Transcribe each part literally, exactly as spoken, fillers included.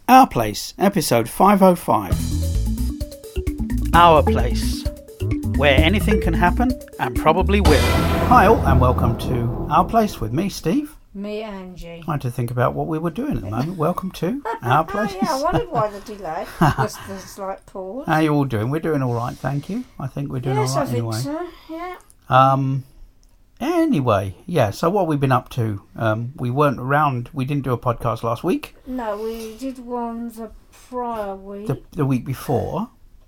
Our Place, episode five oh five. Our Place, where anything can happen and probably will. Hi all, and welcome to Our Place with me, Steve. Me, Angie. I had to think about what we were doing at the moment. Welcome to Our Place. Yeah, I wondered why the delay. Just the slight pause. How are you all doing? We're doing all right, thank you. I think we're doing yes, all right I think anyway. so, yeah. Um, anyway, yeah, so what we've been up to, um, we weren't around, we didn't do a podcast last week. No, we did one the prior week. The, the week before.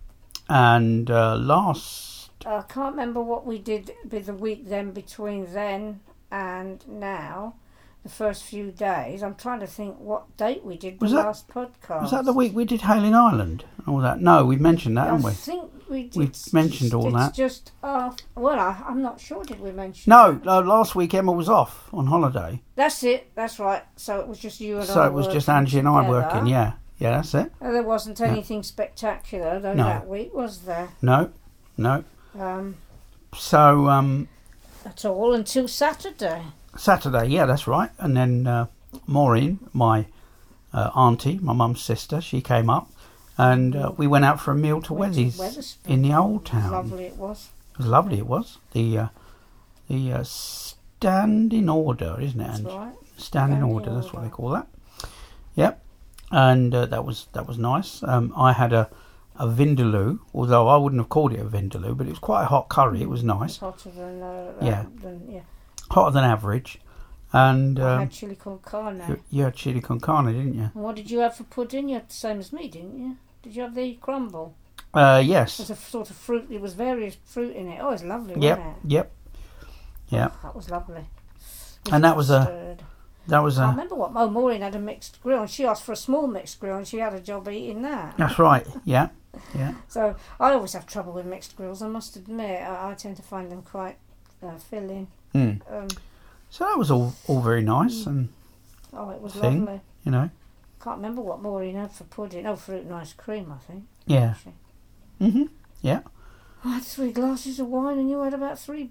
And uh, last... I can't remember what we did with the week then between then and now. The first few days. I'm trying to think what date we did the Was that- last podcast. Was that the week we did Hailing Island? All that? No, we've mentioned that, I haven't we? think we did. We've mentioned all it's that. just after, well, I, I'm not sure. Did we mention? No, that? no, last week Emma was off on holiday. That's it. That's right. So it was just you and I. So it was just working Angie and I together. working, yeah. Yeah, that's it. Uh, There wasn't anything spectacular though No. that week, was there? No, no. Um, So, um, That's all until Saturday. Saturday, yeah, that's right. And then uh, Maureen, my uh, auntie, my mum's sister, she came up and uh, we went out for a meal to Went to Weather's Wetherspoons. in the old town. Lovely it was. It was lovely, it was. The uh, the uh, stand in order, isn't it, That's Angie? right. Stand in Stand in order, that's what order. they call that. Yep. And uh, that was that was nice. Um, I had a, a vindaloo, although I wouldn't have called it a vindaloo, but it was quite a hot curry. It was It's nice. hotter than, uh, Yeah. than yeah. Hotter than average. And I um, had chili con carne. you, you had chili con carne, didn't you? And what did you have for pudding? You had the same as me, didn't you? Did you have the crumble? Uh, It yes. was a sort of fruit. There was various fruit in it. Oh, it was lovely, Yep, wasn't it? yep. Yeah. Oh, that was lovely. And that was a- Custard. That was I a... remember what oh, Maureen had a mixed grill, and she asked for a small mixed grill, and she had a job eating that. That's right, yeah. Yeah. So I always have trouble with mixed grills. I must admit, I, I tend to find them quite uh, filling. Mm. Um, So that was all, all very nice and, oh, it was Thing. lovely. you know, Can't remember what Maureen had for pudding. Oh, fruit and ice cream, I think. yeah. Actually. hmm Yeah. I had three glasses of wine, and you had about three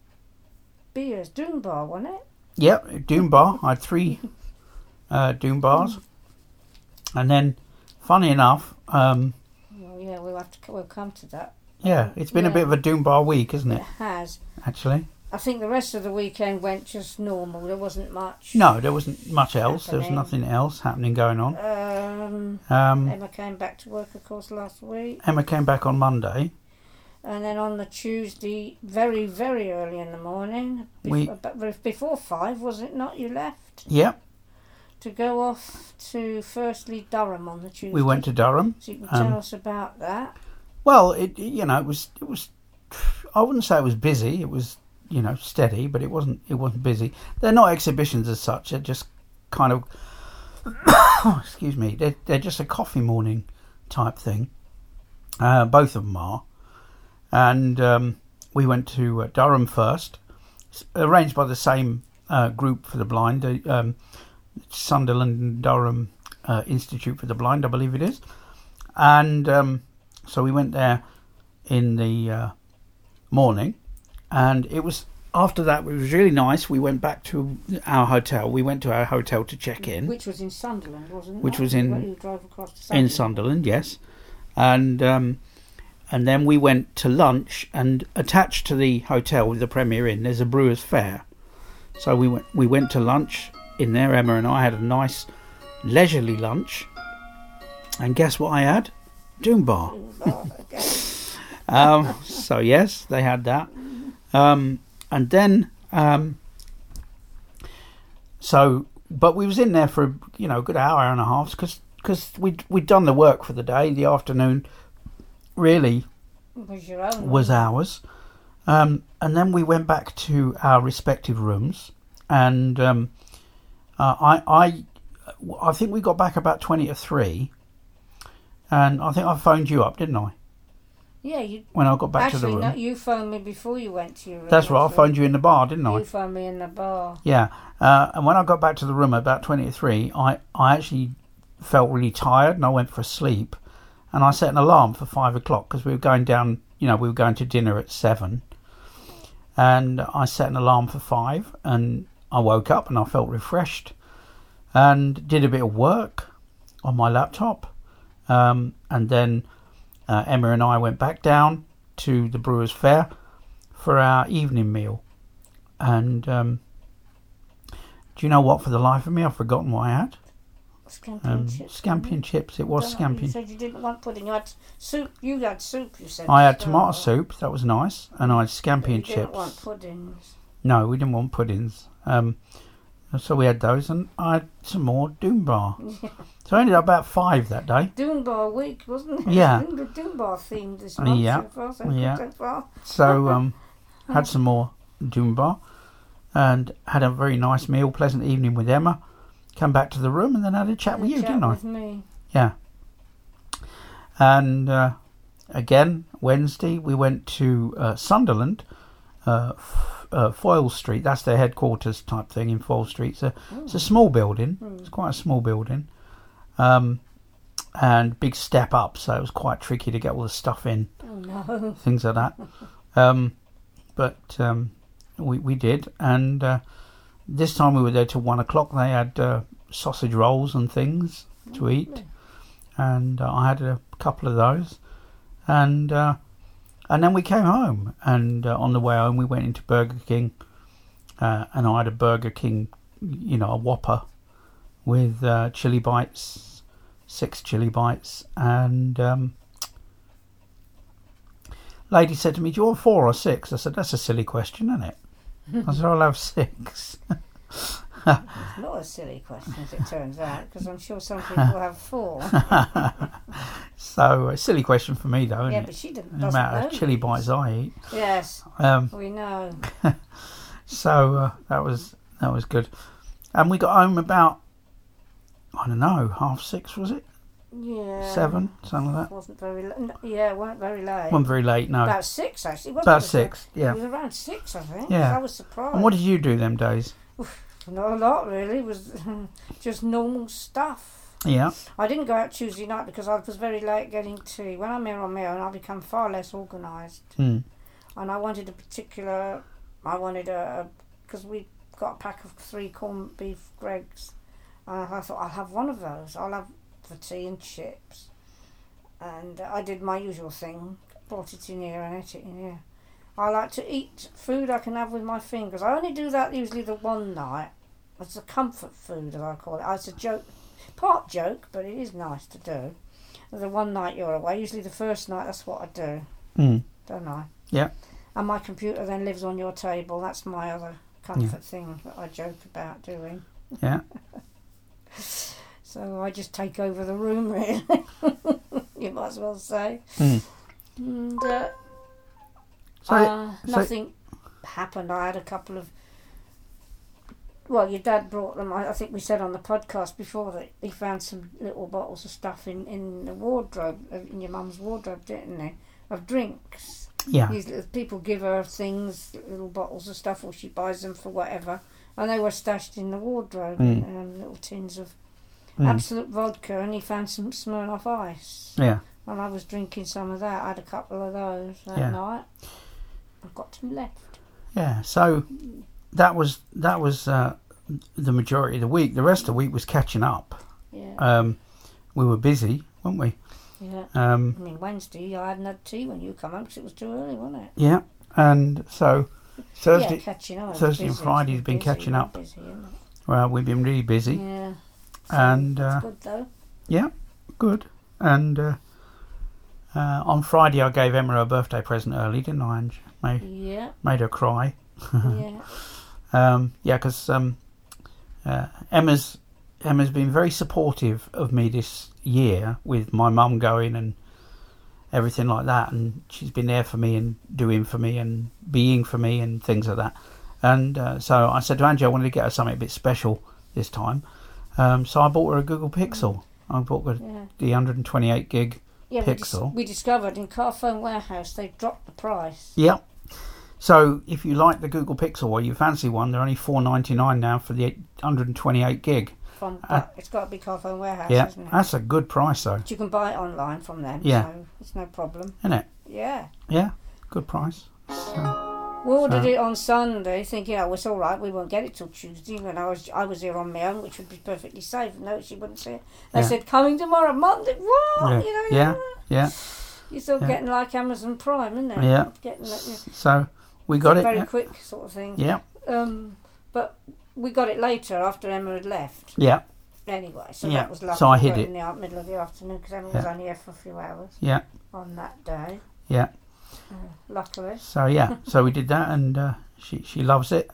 beers. Doom Bar, wasn't it? Yep, Doom Bar. I had three uh, Doom Bars. And then, funny enough, um, Well, yeah, we'll have to. We'll come to that. yeah, it's been a Yeah. bit of a Doom Bar week, isn't It it, has. actually? I think the rest of the weekend went just normal. There wasn't much. No, there wasn't much else. There was Happening. nothing else happening going on. Um, Um, Emma came back to work, of course, last week. Emma came back on Monday. And then on the Tuesday, very, very early in the morning, We- bef- but before five, was it not, you left? Yep, To go off to, firstly, Durham on the Tuesday. we went to Durham. So you can um, tell us about that. Well, it it- you know it was it was I wouldn't say it was busy. It was you know steady, but it wasn't it wasn't busy. They're not exhibitions as such. They're just kind of excuse me. They're they're just a coffee morning type thing. Uh, both of them are, and um, we went to uh, Durham first, s- arranged by the same uh, group for the blind, the um, Sunderland and Durham uh, Institute for the Blind, I believe it is, and. Um, So we went there in the uh, morning, and it was after that. It was really nice. We went back to our hotel. We went to our hotel to check in, Which was in Sunderland, wasn't it? Which was You in- went- You drove across to Sunderland. in Sunderland, yes, and um, and then we went to lunch. And attached to the hotel with the Premier Inn, there's a Brewers Fair. So we went we went to lunch in there. Emma and I had a nice leisurely lunch, and guess what I had? Doom Bar. Oh, okay. Um, so yes, they had that, um, and then um, so, but we was in there for you know a good hour, hour and a half, because because we'd we'd done the work for the day. The afternoon really Was your own? was ours, um, and then we went back to our respective rooms, and um, uh, I I I think we got back about twenty to three, and I think I phoned you up, didn't I? Yeah, you. When I got back Actually, to the room. no, you phoned me before you went to your room. That's right, I actually. phoned you in the bar, didn't I? You phoned me in the bar. Yeah, uh, and when I got back to the room at about twenty to three, I, I actually felt really tired and I went for a sleep. And I set an alarm for five o'clock because we were going down, you know, we were going to dinner at seven. And I set an alarm for five and I woke up and I felt refreshed and did a bit of work on my laptop, um, and then uh, Emma and I went back down to the Brewers Fair for our evening meal. And um, do you know what? For the life of me, I've forgotten what I had. Scampi Um, and chips. scampi and chips. It was Don't know, scampi. You said you didn't want pudding. You had soup. You had soup. You said. I had so- tomato soup. That was nice, and I had scampi but you and didn't chips. want puddings. No, we didn't want puddings. Um, so we had those, and I had some more Doom Bar. So I ended up about five that day. Doombar week, wasn't it? Yeah. Doombar themed this month Yeah. so far. So Yeah. good so far. So um, had some more Doom Bar, and had a very nice meal, pleasant evening with Emma. Come back to the room, and then had a chat Had with a you, chat didn't I? with me. Yeah. And uh, again, Wednesday, we went to uh, Sunderland, uh, F- uh, Foyle Street. That's their headquarters type thing in Foyle Street. It's a, it's a small building. Mm. It's quite a small building. Um, and big step up, so it was quite tricky to get all the stuff in, Oh no. things like that. Um, but um, we, we did. And uh, this time we were there till one o'clock. They had uh, sausage rolls and things to eat. And uh, I had a couple of those, and uh, and then we came home. And uh, on the way home, we went into Burger King, uh, and I had a Burger King, you know, a Whopper with uh, chili bites, six chili bites, and um, lady said to me, "Do you want four or six?" I said, "That's a silly question, isn't it?" I said, "I'll have six." It's not a silly question, as it turns out, because I'm sure some people have four. So a silly question for me, though, isn't Yeah, it? but she didn't. The doesn't amount know of chili these. bites I eat. Yes, Um, we know. so uh, that was that was good, and we got home about I don't know half six, was it? Yeah. Seven, something like that. Wasn't very. L- yeah, weren't very late. Wasn't very late, no. About six actually. Wasn't About it? six, yeah. It was around six, I think. Yeah. I was surprised. And what did you do them days? Not a lot really. It was just normal stuff. Yeah, I didn't go out Tuesday night because I was very late getting tea. When I'm here on my own, I become far less organised. mm. And I wanted a particular. I wanted a because we got a pack of three corned beef Greggs, and I thought I'll have one of those. I'll have the tea and chips, and I did my usual thing. Brought it in here and ate it in here. I like to eat food I can have with my fingers. I only do that usually the one night. It's a comfort food, as I call it. It's a joke, part joke, but it is nice to do. The one night you're away, usually the first night, that's what I do, Mm. don't I? Yeah. And my computer then lives on your table. That's my other comfort thing that I joke about doing. Yeah. So I just take over the room, really. You might as well say. Mm. And uh, So, uh, so- nothing happened. I had a couple of. Well, your dad brought them. I, I think we said on the podcast before that he found some little bottles of stuff in, in the wardrobe, uh, in your mum's wardrobe, didn't he? Of drinks. yeah, These little people give her things, little bottles of stuff, or she buys them for whatever, and they were stashed in the wardrobe, Mm. in, um, little tins of mm. Absolute vodka, and he found some Smirnoff Ice, yeah, and I was drinking some of that. I had a couple of those that Yeah. night. I've got some left. yeah. So that was that was uh, the majority of the week. The rest of the week was catching up. Yeah, Um, we were busy, weren't we? yeah. Um, I mean, Wednesday I hadn't had tea when you come home because it was too early, wasn't it? yeah, and so Thursday, yeah, catching up. Thursday and Busy. Friday's been Busy, catching up. Busy, isn't it? well, we've been really busy. Yeah. So And, that's uh, good though. Yeah, good. And uh, uh, on Friday, I gave Emma her birthday present early, didn't I? And made Yeah, made her cry. yeah. Um, yeah, because um, uh, Emma's Emma's been very supportive of me this year with my mum going and everything like that, and she's been there for me and doing for me and being for me and things like that. And uh, so I said to Angie I wanted to get her something a bit special this time. Um, so I bought her a Google Pixel. I bought her Yeah. the one hundred twenty-eight gig. Yeah, we, dis- Pixel. we discovered in Carphone Warehouse they dropped the price. Yep. So if you like the Google Pixel or you fancy one, they're only four ninety-nine now for the one hundred twenty-eight gig. From Uh, it's got to be Carphone Warehouse, Yeah, isn't it? that's a good price though, But you can buy it online from them. Yeah. So it's no problem. isn't it? Yeah. Yeah, good price. So, We ordered So- it on Sunday, thinking, oh, it's all right, we won't get it till Tuesday. When I was I was here on my own, which would be perfectly safe. No, she wouldn't see it. They Yeah. said, coming tomorrow, Monday. What? Yeah. You know, Yeah. you Yeah. You're still Yeah. getting like Amazon Prime, isn't it? Yeah. Getting that, yeah. So we got it. Very Yeah. quick sort of thing. Yeah. Um, but we got it later after Emma had left. Yeah. Anyway, so Yeah. that was lovely. So I hid Got it. in the out- middle of the afternoon because Emma Yeah. was only here for a few hours Yeah. on that day. Yeah. Uh, luckily. So yeah. So we did that, and uh, she she loves it,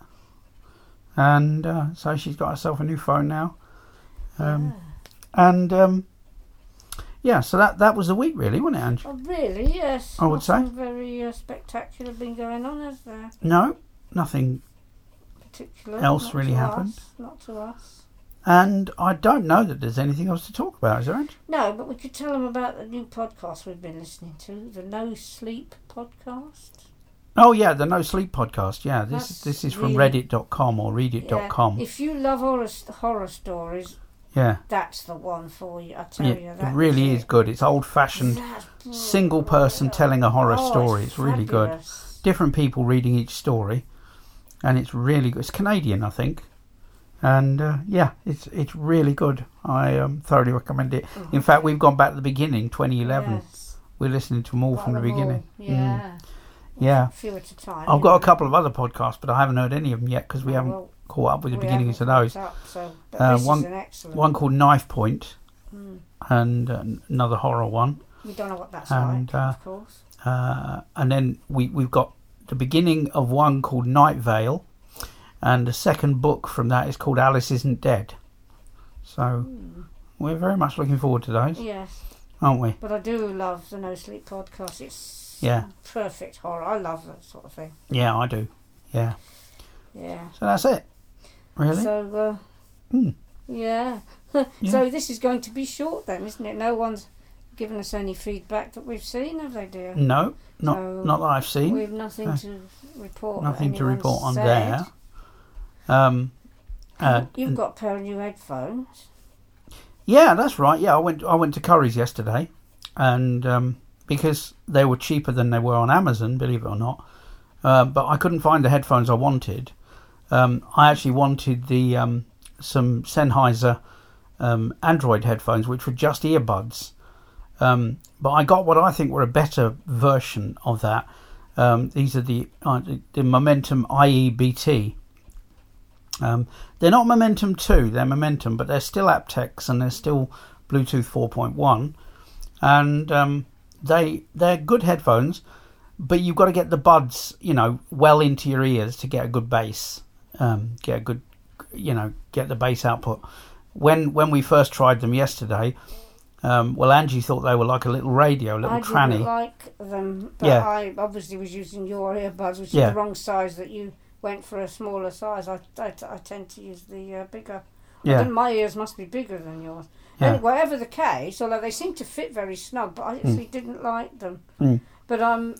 and uh, so she's got herself a new phone now. Um, And um, yeah, so that that was the week, really, wasn't it, Ange? Oh, really? Yes. I would say. Nothing very uh, spectacular been going on, has there? No, nothing. Particular. Else Not really to happened? us, Not to us. And I don't know that there's anything else to talk about, is there, Ange? No, but we could tell them about the new podcast we've been listening to, the No Sleep podcast. Oh yeah, the No Sleep podcast. Yeah, this That's this is from really- reddit dot com or read it dot com. If you love horror horror stories, Yeah, that's the one for you. I tell yeah, you, it that really is is good. It's old-fashioned, That's single person telling a horror Oh, story. It's really good. fabulous. Different people reading each story, and it's really good. It's Canadian, I think, and uh, yeah, it's it's really good. I um, thoroughly recommend it. Mhm. In fact, we've gone back to the beginning, twenty eleven. Yes. We're listening to them all Got from the them all. beginning. Yeah. Mm. Yeah. A few at a time. I've got a you know. couple of other podcasts, but I haven't heard any of them yet because we Oh, haven't well, caught up with the we beginnings of haven't those. caught up, so, but Uh, this one- is an excellent One called Knife Point, Mm. and uh, another horror one. We don't know what that's and, like, uh, of course. Uh, and then we, we've got the beginning of one called Night Vale, and the second book from that is called Alice Isn't Dead. So Mm. we're very much looking forward to those, Yes, aren't we? but I do love the No Sleep podcast. It's Yeah. perfect horror. I love that sort of thing. Yeah, I do. Yeah. Yeah. So that's it. Really? So, uh, Hmm. yeah. Yeah. So this is going to be short then, isn't it? No one's given us any feedback that we've seen, have they, dear? No, not So not that I've seen. We've nothing No. to report. Nothing that to anyone's report on said. there. Um, uh, You've got a pair of new headphones. Yeah, that's right. Yeah, I went I went to Curry's yesterday, and um, because they were cheaper than they were on Amazon, believe it or not, uh, but I couldn't find the headphones I wanted. Um, I actually wanted the um, some Sennheiser um, Android headphones, which were just earbuds. Um, but I got what I think were a better version of that. Um, these are the uh, the Momentum I E B T. Um, they're not Momentum two, they're Momentum, but they're still aptX and they're still Bluetooth four point one, and um, they they're good headphones, but you've got to get the buds, you know, well into your ears to get a good bass, um, get a good, you know, get the bass output. When when we first tried them yesterday, um, well, Angie thought they were like a little radio, a little I tranny. didn't like them, but Yeah. I obviously was using your earbuds, which Yeah. is the wrong size. That you went for a smaller size. I, I, I tend to use the uh, bigger. I Yeah, think my ears must be bigger than yours. yeah, Anyway, whatever the case, although they seem to fit very snug, but I actually didn't like them. Mm. But um,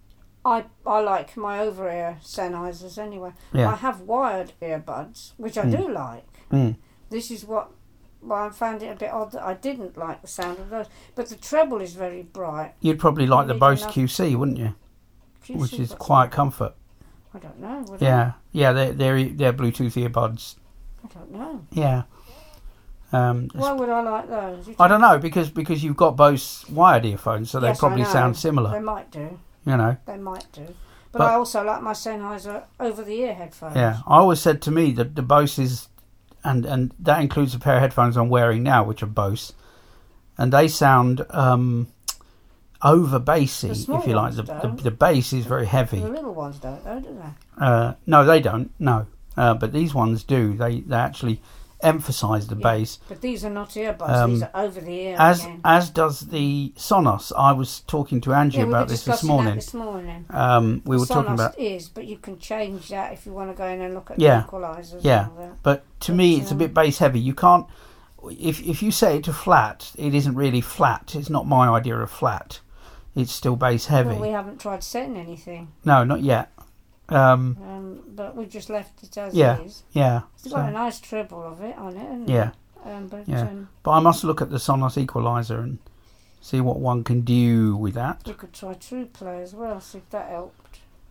I I like my over ear Sennheisers anyway. I yeah. have wired earbuds, which I Mm. do like. Mm. This is what. Well, I found it a bit odd that I didn't like the sound of those. But the treble is very bright. You'd probably like the Need Bose enough- Q C, wouldn't you? Q C, Which is what's quiet that? comfort. I don't know. Would I? Yeah, yeah. They're they're they're Bluetooth earbuds. I don't know. Yeah. Um, Why would I like those? You I don't know because because you've got Bose wired earphones, so they Yes, I probably know. sound They similar. might do. You know. They might do. But, But- I also like my Sennheiser over-the-ear headphones. Yeah. I always said to me that the Boses, and and that includes a pair of headphones I'm wearing now, which are Bose, and they sound um, over bassy, The small if you like. The, ones the don't. the bass is very heavy. The little ones don't, though, do they? Uh, no, they don't. No, uh, but these ones do. They they actually emphasise the Yeah. bass. But these are not earbuds. Um, these are over-the-ear As again. as does the Sonos. I was talking to Angie Yeah, we were about this this discussing that morning. this morning. Um, we were Sonos talking about, is, but you can change that if you want to go in and look at Yeah. the equalisers. Yeah. And all that. but to but, me, it's a um, bit bass heavy. You can't. If if you set it to flat, it isn't really flat. It's not my idea of flat. It's still bass heavy. Well, we haven't tried setting anything, No, not yet. Um, um, but we just left it as Yeah. it is. yeah. It's got a So, nice treble of it on it, hasn't it? yeah. Um, but Yeah. um, But I must look at the Sonos equalizer and see what one can do with that. we could try TruePlay as well, see if that helped.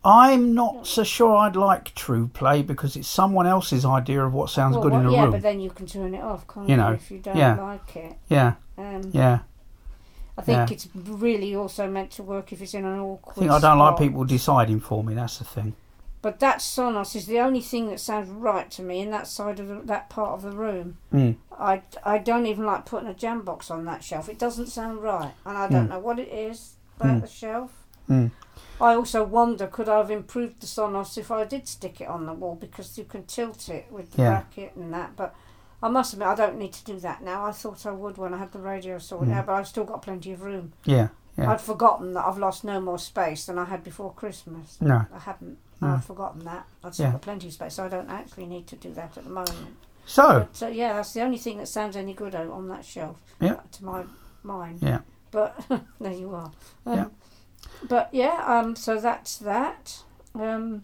I'm not so sure I'd like True Play because it's someone else's idea of what sounds well, good well, in a yeah, room. but then you can turn it off, can't You you, know, if you don't yeah. like it. Yeah, Um, yeah. I think yeah. it's really also meant to work if it's in an awkward I think I don't like spot. people deciding for me. That's the thing. But that Sonos is the only thing that sounds right to me in that side of the, that part of the room. Mm. I, I don't even like putting a jam box on that shelf. It doesn't sound right, and I don't Mm. know what it is about Mm. the shelf. Mm. I also wonder, could I have improved the Sonos if I did stick it on the wall, because you can tilt it with the Yeah. bracket and that. But I must admit, I don't need to do that now. I thought I would when I had the radio sorted Mm. out, but I've still got plenty of room. Yeah, yeah. I'd forgotten that I've lost no more space than I had before Christmas. No. I hadn't. No. I'd forgotten that. I'd still Yeah. got plenty of space, so I don't actually need to do that at the moment. So, But uh, yeah, that's the only thing that sounds any good o- on that shelf. Yeah. uh, To my mind. yeah. But there you are. Um, Yeah. But yeah, um, so that's that. Um,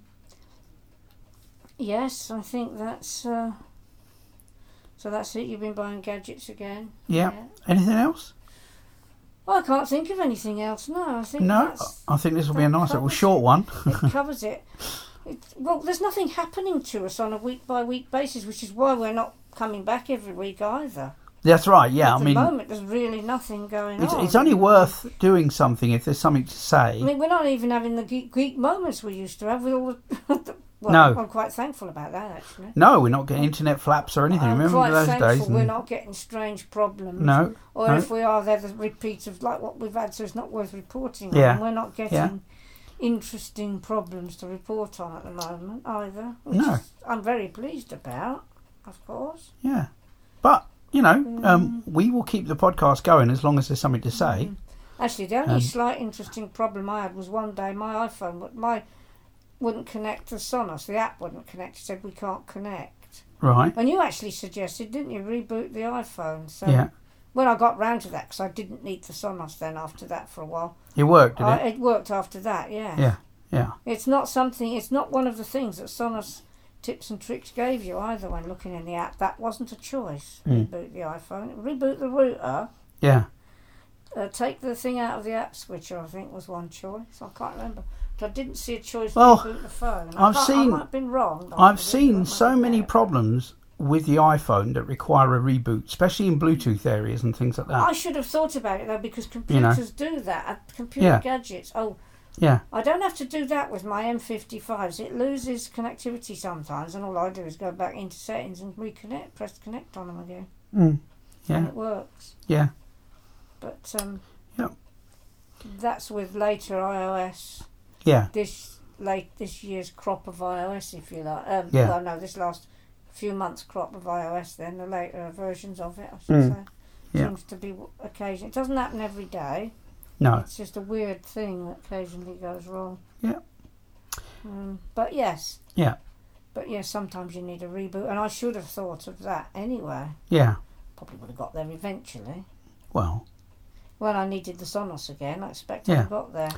yes, I think that's. Uh, so that's it. You've been buying gadgets again. Yeah. Anything else? Well, I can't think of anything else. No, I think No, that's, I think this will be a that nice little covers short one. it covers it. it. Well, there's nothing happening to us on a week by week basis, which is why we're not coming back every week either. That's right. Yeah, At I the mean, moment, there's really nothing going it's on. it's only worth doing something if there's something to say. I mean, we're not even having the geek, geek moments we used to have with all the. Well, No. I'm quite thankful about that, actually. No, we're not getting internet flaps or anything. I'm Remember quite those thankful days? we're And- not getting strange problems. No, Or no. if we are, they're the repeat of like what we've had, so it's not worth reporting Yeah. on. We're not getting Yeah. interesting problems to report on at the moment either. Which No. is, I'm very pleased about, of course. Yeah, but you know, Mm. um, we will keep the podcast going as long as there's something to say. Mm. Actually, the only Um, slight interesting problem I had was one day my iPhone, but my wouldn't connect to Sonos. The app wouldn't connect. It said we can't connect. Right? And you actually suggested, didn't you, reboot the iPhone? So Yeah. when I got round to that, because I didn't need the Sonos then after that for a while. It worked, did I, it? it worked after that, yeah. Yeah, yeah. It's not something. It's not one of the things that Sonos tips and tricks gave you either when looking in the app. That wasn't a choice. Mm. Reboot the iPhone. Reboot the router. Yeah. Uh, take the thing out of the app switcher, I think, was one choice. I can't remember. But I didn't see a choice to Well, reboot the phone. I I've can't- seen- I might have been wrong. but I I've think it seen might so be many there. problems with the iPhone that require a reboot, especially in Bluetooth areas and things like I that. should have thought about it though, because know. computers do that. uh, Computer Yeah. gadgets. Oh, Yeah. I don't have to do that with my M fifty-fives. It loses connectivity sometimes, and all I do is go back into settings and reconnect, press connect on them again, Mm. and Yeah. it works. Yeah. But um, Yep. that's with later iOS. Yeah. This late this year's crop of iOS, if you like. Um, Yeah. Well, no, this last few months crop of iOS. Then the later versions of it, I should Mm. say, Yeah. seems to be occasion. It doesn't happen every day. No. It's just a weird thing that occasionally goes wrong. Yeah. Um, but yes. Yeah. But yes, sometimes you need a reboot, and I should have thought of that anyway. Yeah. Probably would have got there eventually. Well. When I needed the Sonos again, I expect Yeah. I got there.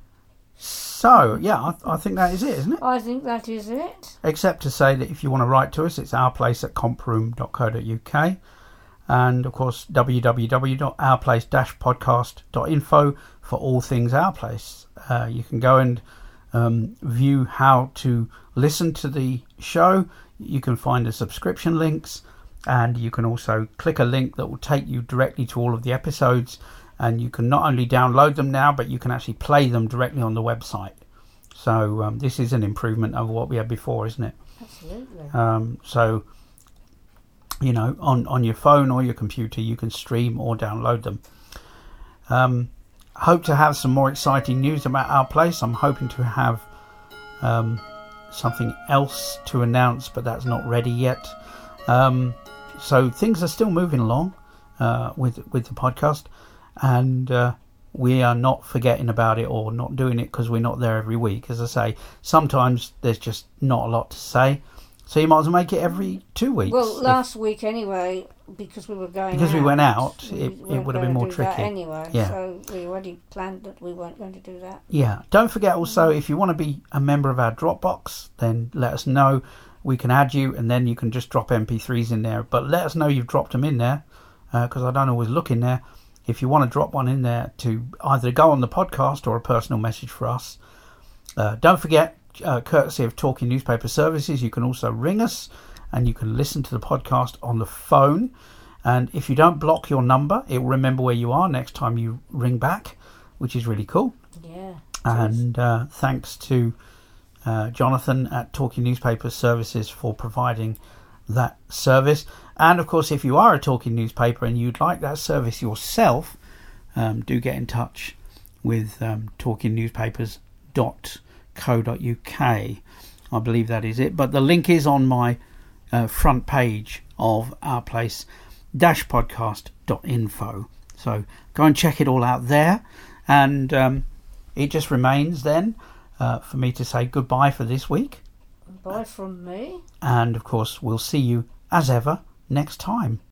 So, yeah, I, I think that is it, isn't it? I think that is it. Except to say that if you want to write to us, it's ourplace at comproom dot co dot uk. And, of course, w w w dot ourplace dash podcast dot info for all things Our Place. Uh, you can go and um, view how to listen to the show. You can find the subscription links. And you can also click a link that will take you directly to all of the episodes. And you can not only download them now, but you can actually play them directly on the website. So um, this is an improvement over what we had before, isn't it? Absolutely. Um, so, you know, on, on your phone or your computer, you can stream or download them. Um, hope to have some more exciting news about Our Place. I'm hoping to have um, something else to announce, but that's not ready yet. Um, so things are still moving along uh, with with the podcast. And uh, we are not forgetting about it or not doing it because we're not there every week. As I say, sometimes there's just not a lot to say. So you might as well make it every two weeks. Well, last week anyway, because we were going Because out, we went out, we it- it weren't would have been going to more do that tricky. anyway, Yeah. so we already planned that we weren't going to do that. Yeah. Don't forget also, if you want to be a member of our Dropbox, then let us know. We can add you and then you can just drop M P threes in there. But let us know you've dropped them in there because I don't always look in there. If you want to drop one in there to either go on the podcast or a personal message for us, Uh, don't forget, uh, courtesy of Talking Newspaper Services, you can also ring us and you can listen to the podcast on the phone. And if you don't block your number, it will remember where you are next time you ring back, which is really cool. Yeah. And uh, thanks to uh, Jonathan at Talking Newspaper Services for providing that service. And of course, if you are a Talking Newspaper and you'd like that service yourself, um, do get in touch with um, talking newspapers dot co dot uk. I believe that is it. But the link is on my uh, front page of our place dash podcast dot info. So go and check it all out there. And um, it just remains then uh, for me to say goodbye for this week. Bye from me. And of course, we'll see you as ever next time.